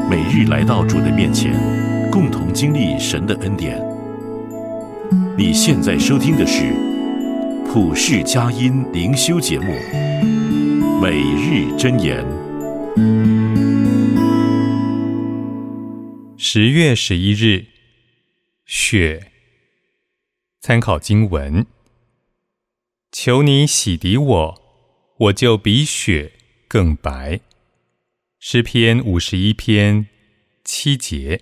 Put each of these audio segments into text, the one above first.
每日来到主的面前，共同经历神的恩典。你现在收听的是普世佳音灵修节目《每日箴言》。 10月11日，雪。参考经文：求你洗涤我，我就比雪更白。诗篇51篇7节。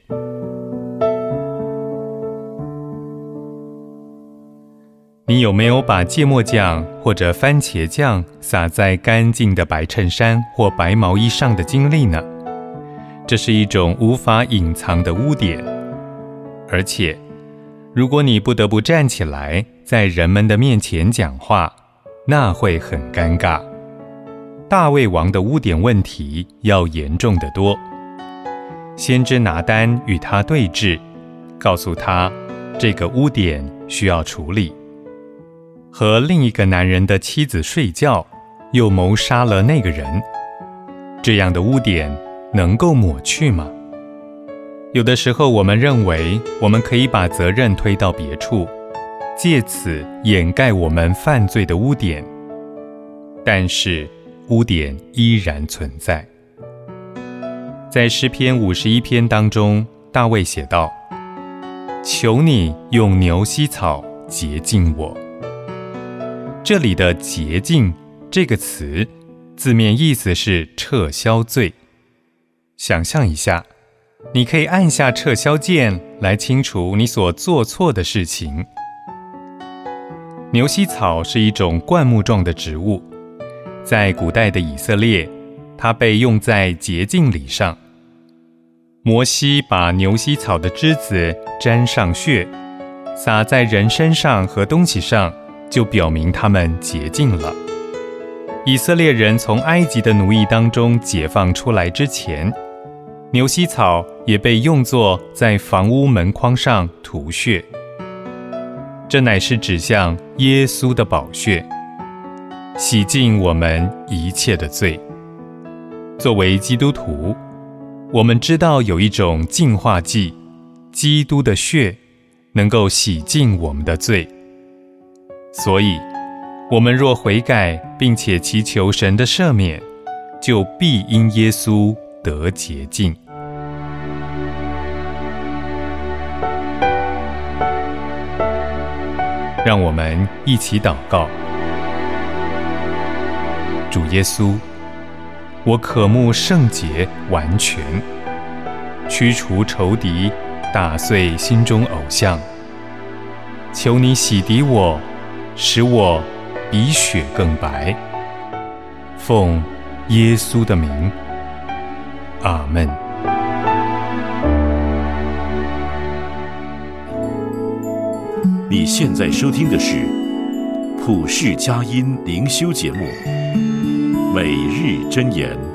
你有没有把芥末酱或者番茄酱撒在干净的白衬衫或白毛衣上的经历呢？这是一种无法隐藏的污点，而且如果你不得不站起来在人们的面前讲话，那会很尴尬。大卫王的污点问题要严重得多。先知拿单与他对峙，告诉他这个污点需要处理。和另一个男人的妻子睡觉，又谋杀了那个人，这样的污点能够抹去吗？有的时候我们认为我们可以把责任推到别处，借此掩盖我们犯罪的污点，但是污点依然存在。在诗篇51篇当中，大卫写道：求你用牛膝草洁净我。这里的洁净这个词，字面意思是撤销罪。想象一下，你可以按下撤销键来清除你所做错的事情。牛膝草是一种灌木状的植物，在古代的以色列，它被用在洁净礼上。摩西把牛膝草的枝子沾上血，撒在人身上和东西上，就表明他们洁净了。以色列人从埃及的奴役当中解放出来之前，牛膝草也被用作在房屋门框上涂血，这乃是指向耶稣的宝血，洗净我们一切的罪。作为基督徒，我们知道有一种净化剂，基督的血能够洗净我们的罪。所以我们若悔改并且祈求神的赦免，就必因耶稣得洁净。让我们一起祷告。主耶稣，我渴慕圣洁完全，驱除仇敌，打碎心中偶像。求你洗涤我，使我比雪更白。奉耶稣的名，阿们。 你现在收听的是普世佳音灵修节目《每日箴言》。